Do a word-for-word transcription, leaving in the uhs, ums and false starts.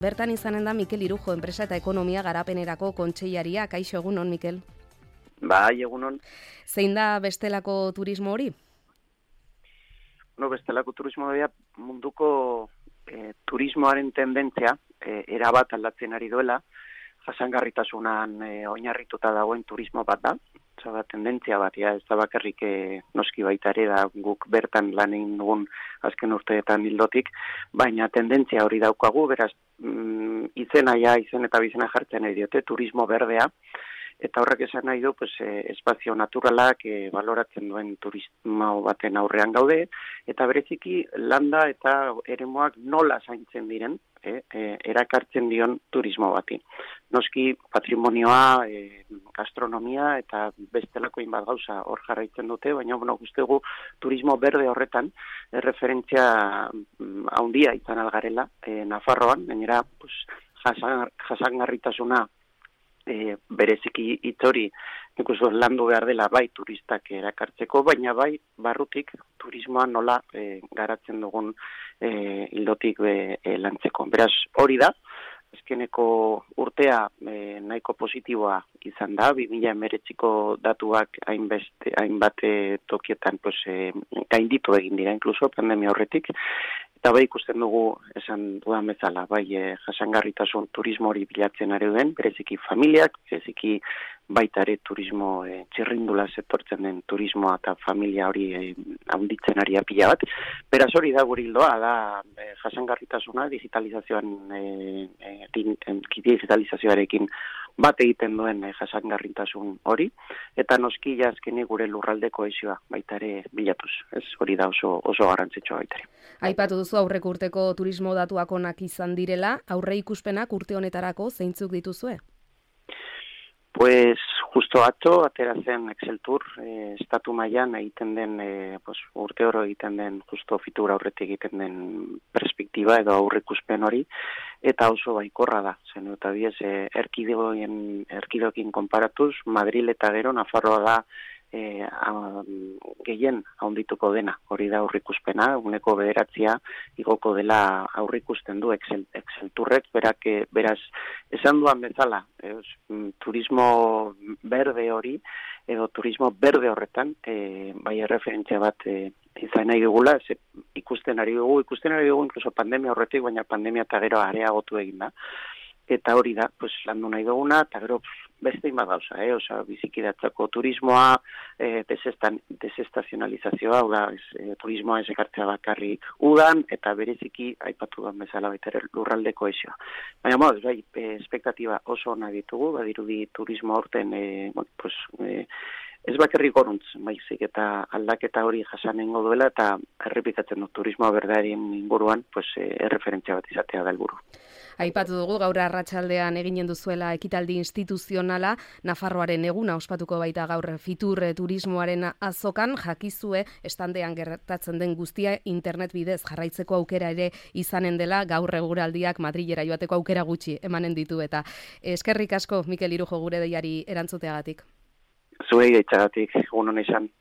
Bertan izanen da Mikel Irujo, enpresa eta ekonomia garapenerako kontseilaria. Kaixo, egunon, Mikel? Bai, egunon. Zein da bestelako turismo hori? No, bestelako turismo hori munduko e, turismoaren tendentzia e, erabat aldatzen ari duela, jasangarritasunan e, oinarrituta dagoen turismo bat da. Zaba, tendentzia bat, ja, ez da bakarrik e, noski baita ere da guk bertan lan egin dugun azken urteetan hildotik, baina tendentzia hori daukagu, beraz, mm, izena ja, izen eta bizena jartzen nahi diote, turismo berdea, eta horrek esan nahi du, pues, eh, espazio naturalak eh, baloratzen duen turismo baten aurrean gaude, eta bereziki landa eta eremuak nola zaintzen diren, eh, eh, erakartzen dion turismo bati. Noski patrimonioa, eh, gastronomia eta bestelako inbat gauza hor jarraitzen dute, baina bueno, guztegu turismo berde horretan erreferentzia handia izan algarela, eh, Nafarroan, gainera pues, jasan, jasangarritasuna E, bereziki itzori ikusi landu behar dela bai turistak erakartzeko, baina bai barrutik turismoa nola e, garatzen dugun e, ildotik e, e, lantzeko. Beraz, hori da, azkeneko urtea e, nahiko positiboa izan da, bi mila hemeretziko datuak hainbeste, hainbat tokietan pues, e, gainditu egin dira, inkluso pandemia horretik, eta bai ikusten dugu, esan dudan bezala, bai eh, jasangarritasun turismo hori bilatzen ari den, bereziki familiak, bereziki baita ere turismo eh, txirrindula etortzen den turismoa eta familia hori eh, handitzen ari pila bat. Beraz hori da gure hildoa, da eh, jasangarritasuna digitalizazioan eh, eh, digitalizazioarekin bat egiten duen eh, jasangarritasun hori, eta noski azkenik gure lurralde kohesioa baita ere bilatuz. Ez hori da oso, oso garrantzitsua baita ere. Aipatu duzu aurreko urteko turismo datuak onak izan direla, aurre ikuspenak urte honetarako zeintzuk dituzue? Pues justo atzo, atera zen Excel Tour, eh, estatu mailan egiten den, eh, pues, urte oro egiten den, justo fitura aurretik egiten den perspektiba edo aurrikuspen hori, eta oso baikorra da. Zen eta biez, eh, erkidegoen, erkidegoekin konparatuz, Madril eta gero Nafarroa da eh, a, gehien haundituko dena. Hori da aurrikuspena, uneko bederatzia igoko dela aurrikusten du Excel, Excel Tourrek, berak, eh, beraz, esan duan bezala, eh, turismo berde hori, edo turismo berde horretan, e, bai erreferentzia bat e, izan nahi dugula, ze, ikusten ari dugu, ikusten ari dugu, inkluso pandemia horretik, baina pandemia eta gero areagotu egin da. Eta hori da, pues, landu nahi duguna, eta gero beste inbat gauza, eh? Osa, bizikidatzako turismoa, eh, desestan, desestazionalizazioa, hau da, ez, eh, turismoa ez ekartzea bakarrik udan, eta bereziki, aipatu da bezala baita lurralde kohesioa. Baina, moz, bai, eh, espektatiba oso ona ditugu, badirudi turismo horten, eh, bueno, pues, eh, ez bakarrik goruntz, baizik eta aldaketa hori jasanengo duela, eta errepikatzen du turismoa berdarien inguruan, pues, eh, erreferentzia bat izatea da helburu. Aipatu dugu gaur arratsaldean eginen duzuela ekitaldi instituzionala, Nafarroaren eguna ospatuko baita gaur Fitur turismoaren azokan, jakizue estandean gertatzen den guztia internet bidez jarraitzeko aukera ere izanen dela, gaur eguraldiak Madrilera joateko aukera gutxi emanen ditu eta eskerrik asko Mikel Irujo gure deiari erantzuteagatik. Zuei gaitzagatik, egun hona izan.